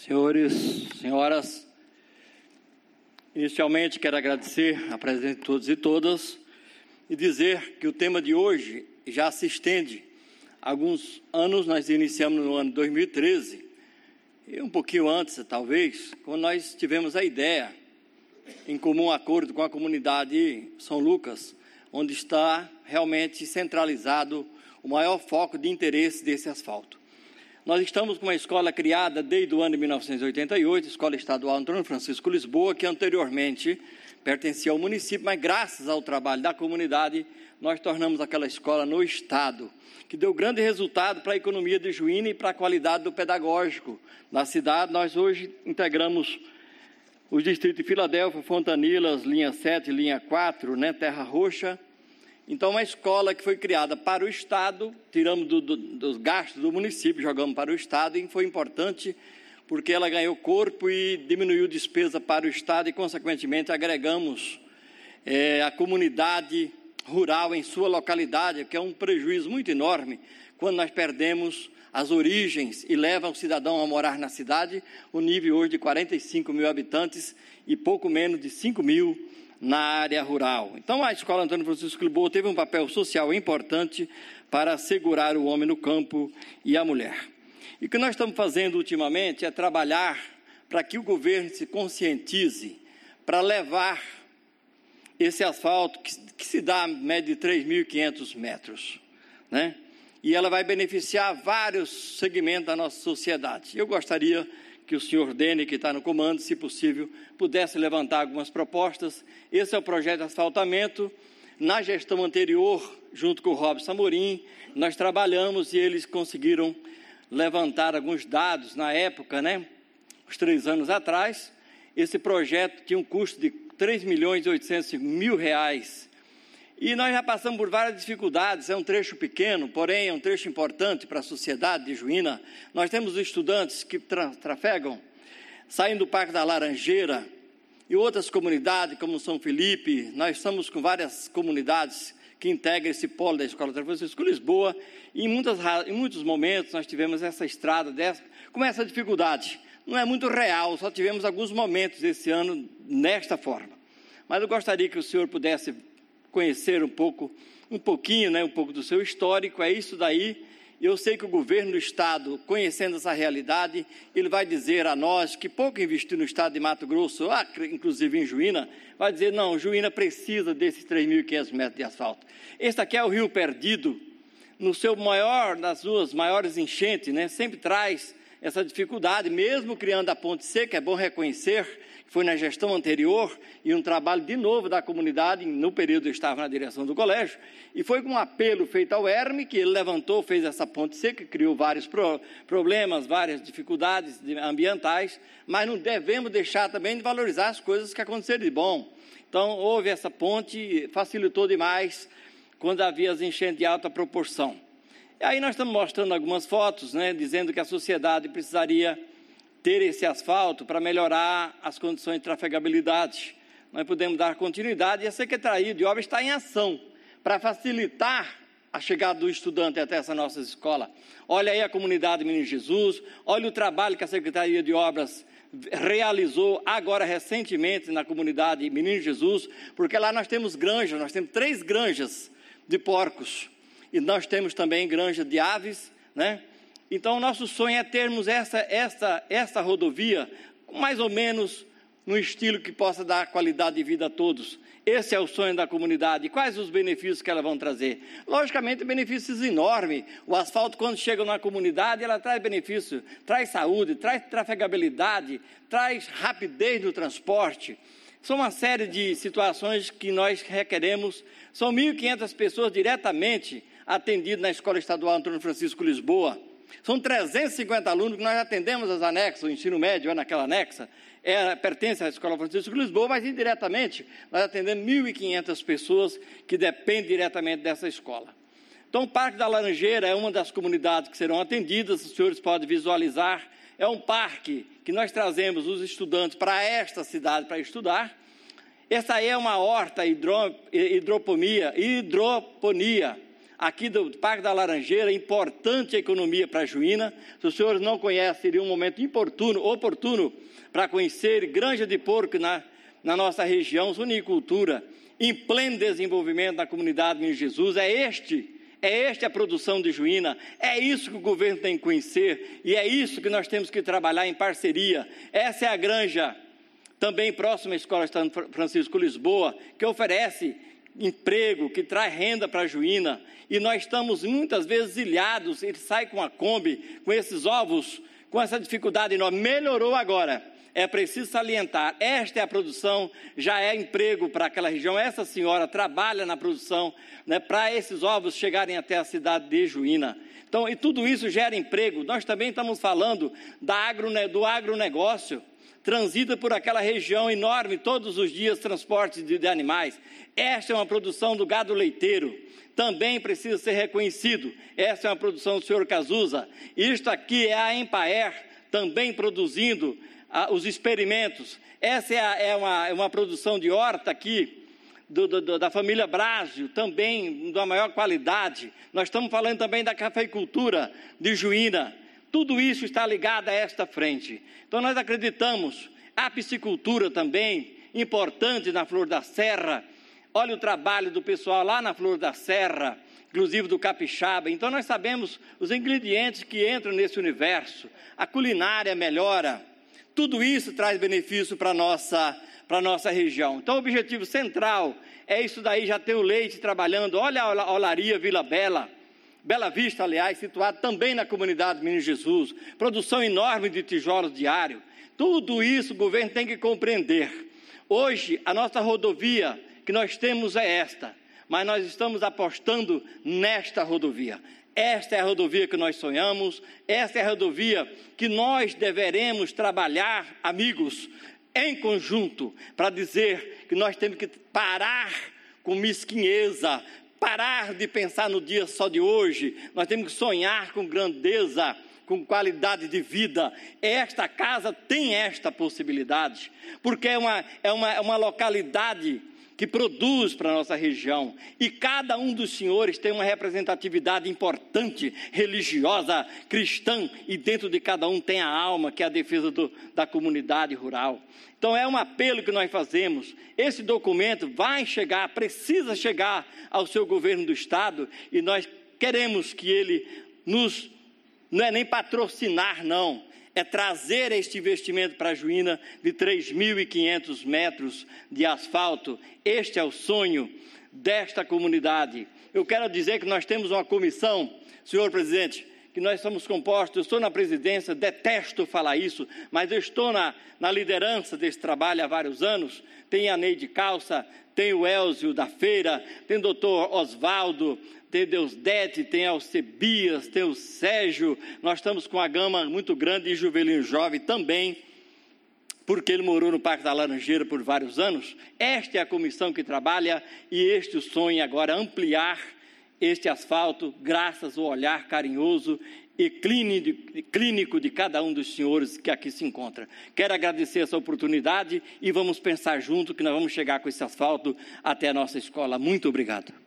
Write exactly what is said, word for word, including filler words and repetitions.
Senhores, senhoras, inicialmente quero agradecer a presença de todos e todas e dizer que o tema de hoje já se estende. Há alguns anos, nós iniciamos no ano dois mil e treze, e um pouquinho antes, talvez, quando nós tivemos a ideia, em comum acordo com a comunidade São Lucas, onde está realmente centralizado o maior foco de interesse desse asfalto. Nós estamos com uma escola criada desde o ano de mil novecentos e oitenta e oito, Escola Estadual Antônio Francisco Lisboa, que anteriormente pertencia ao município, mas graças ao trabalho da comunidade, nós tornamos aquela escola no Estado, que deu grande resultado para a economia de Juína e para a qualidade do pedagógico na cidade. Nós hoje integramos os distritos de Filadélfia, Fontanilas, linha sete, linha quatro, né, Terra Roxa. Então, uma escola que foi criada para o Estado, tiramos do, do, dos gastos do município, jogamos para o Estado, e foi importante porque ela ganhou corpo e diminuiu despesa para o Estado e, consequentemente, agregamos é, a comunidade rural em sua localidade, que é um prejuízo muito enorme quando nós perdemos as origens e leva o cidadão a morar na cidade, o nível hoje de quarenta e cinco mil habitantes e pouco menos de cinco mil na área rural. Então, a Escola Antônio Francisco Lisboa teve um papel social importante para assegurar o homem no campo e a mulher. E o que nós estamos fazendo ultimamente é trabalhar para que o governo se conscientize para levar esse asfalto, que, que se dá a média de três mil e quinhentos metros, né? E ela vai beneficiar vários segmentos da nossa sociedade. Eu gostaria que o senhor Dene, que está no comando, se possível, pudesse levantar algumas propostas. Esse é o projeto de asfaltamento. Na gestão anterior, junto com o Robson Amorim, nós trabalhamos e eles conseguiram levantar alguns dados na época, né? Uns três anos atrás. Esse projeto tinha um custo de três milhões e oitocentos mil reais. E nós já passamos por várias dificuldades, é um trecho pequeno, porém é um trecho importante para a sociedade de Juína. Nós temos estudantes que tra trafegam, saindo do Parque da Laranjeira e outras comunidades, como São Felipe. Nós estamos com várias comunidades que integram esse polo da Escola Antônio Francisco Lisboa, e em, muitas, em muitos momentos nós tivemos essa estrada dessa, com essa dificuldade. Não é muito real, só tivemos alguns momentos esse ano nesta forma. Mas eu gostaria que o senhor pudesse conhecer um pouco, um pouquinho, né, um pouco do seu histórico. É isso daí. Eu sei que o governo do Estado, conhecendo essa realidade, ele vai dizer a nós que pouco investiu no Estado de Mato Grosso, ah, inclusive em Juína, vai dizer, não, Juína precisa desses três mil e quinhentos metros de asfalto. Esse aqui é o Rio Perdido, no seu maior, nas suas maiores enchentes, né, sempre traz essa dificuldade, mesmo criando a ponte seca. É bom reconhecer que foi na gestão anterior e um trabalho de novo da comunidade, no período eu estava na direção do colégio, e foi com um apelo feito ao Herme que ele levantou, fez essa ponte seca, criou vários pro, problemas, várias dificuldades ambientais, mas não devemos deixar também de valorizar as coisas que aconteceram de bom. Então, houve essa ponte, facilitou demais quando havia as enchentes de alta proporção. E aí nós estamos mostrando algumas fotos, né, dizendo que a sociedade precisaria ter esse asfalto para melhorar as condições de trafegabilidade. Nós podemos dar continuidade e a Secretaria de Obras está em ação para facilitar a chegada do estudante até essa nossa escola. Olha aí a comunidade Menino Jesus, olha o trabalho que a Secretaria de Obras realizou agora recentemente na comunidade Menino Jesus, porque lá nós temos granjas, nós temos três granjas de porcos e nós temos também granja de aves, né? Então, o nosso sonho é termos essa, essa, essa rodovia mais ou menos no estilo que possa dar qualidade de vida a todos. Esse é o sonho da comunidade. E quais os benefícios que ela vão trazer? Logicamente, benefícios enormes. O asfalto, quando chega na comunidade, ela traz benefício, traz saúde, traz trafegabilidade, traz rapidez no transporte. São uma série de situações que nós requeremos. São mil e quinhentas pessoas diretamente atendidas na Escola Estadual Antônio Francisco Lisboa. São trezentos e cinquenta alunos que nós atendemos as anexas, o ensino médio é naquela anexa, é, pertence à Escola Francisco Lisboa, mas indiretamente nós atendemos mil e quinhentas pessoas que dependem diretamente dessa escola. Então, o Parque da Laranjeira é uma das comunidades que serão atendidas, os senhores podem visualizar, é um parque que nós trazemos os estudantes para esta cidade para estudar. Essa aí é uma horta hidro, hidroponia, hidroponia, aqui do Parque da Laranjeira, importante economia para Juína. Se os senhores não conhecem, seria um momento oportuno, oportuno para conhecer Granja de Porco na, na nossa região, suinicultura, em pleno desenvolvimento da comunidade Menino Jesus. É este, é esta a produção de Juína, é isso que o governo tem que conhecer e é isso que nós temos que trabalhar em parceria. Essa é a granja, também próxima à Escola São Francisco Lisboa, que oferece emprego, que traz renda para a Juína, e nós estamos muitas vezes ilhados. Ele sai com a Kombi, com esses ovos, com essa dificuldade enorme. Melhorou agora, é preciso salientar, esta é a produção, já é emprego para aquela região. Essa senhora trabalha na produção, né, para esses ovos chegarem até a cidade de Juína. Então, e tudo isso gera emprego. Nós também estamos falando da agro, do agronegócio, transita por aquela região enorme, todos os dias, transportes de, de animais. Esta é uma produção do gado leiteiro, também precisa ser reconhecido. Essa é uma produção do senhor Cazuza. Isto aqui é a Empaer, também produzindo ah, os experimentos. Essa é, a, é, uma, é uma produção de horta aqui, do, do, da família Brásio, também da maior qualidade. Nós estamos falando também da cafeicultura de Juína. Tudo isso está ligado a esta frente. Então, nós acreditamos, a piscicultura também, importante na Flor da Serra. Olha o trabalho do pessoal lá na Flor da Serra, inclusive do capixaba. Então, nós sabemos os ingredientes que entram nesse universo. A culinária melhora. Tudo isso traz benefício para a nossa, para a nossa região. Então, o objetivo central é isso daí, já ter o leite trabalhando. Olha a olaria Vila Bela. Bela Vista, aliás, situado também na comunidade Menino Jesus, produção enorme de tijolos diário. Tudo isso o governo tem que compreender. Hoje, a nossa rodovia que nós temos é esta, mas nós estamos apostando nesta rodovia. Esta é a rodovia que nós sonhamos, esta é a rodovia que nós deveremos trabalhar, amigos, em conjunto, para dizer que nós temos que parar com mesquinheza, parar de pensar no dia só de hoje. Nós temos que sonhar com grandeza, com qualidade de vida. Esta casa tem esta possibilidade, porque é uma, é uma, é uma localidade que produz para a nossa região, e cada um dos senhores tem uma representatividade importante, religiosa, cristã, e dentro de cada um tem a alma, que é a defesa do, da comunidade rural. Então é um apelo que nós fazemos. Esse documento vai chegar, precisa chegar ao seu governo do estado, e nós queremos que ele nos, não é nem patrocinar não, é trazer este investimento para a Juína de três mil e quinhentos metros de asfalto. Este é o sonho desta comunidade. Eu quero dizer que nós temos uma comissão, senhor presidente, que nós somos compostos, eu estou na presidência, detesto falar isso, mas eu estou na, na liderança desse trabalho há vários anos. Tem a Neide Calça, tem o Elzio da Feira, tem o doutor Osvaldo, tem Deusdete, tem Alcebias, tem o Sérgio. Nós estamos com uma gama muito grande de Juvelino Jovem também, porque ele morou no Parque da Laranjeira por vários anos. Esta é a comissão que trabalha, e este o sonho agora, ampliar este asfalto, graças ao olhar carinhoso e clínico de cada um dos senhores que aqui se encontra. Quero agradecer essa oportunidade e vamos pensar junto que nós vamos chegar com esse asfalto até a nossa escola. Muito obrigado.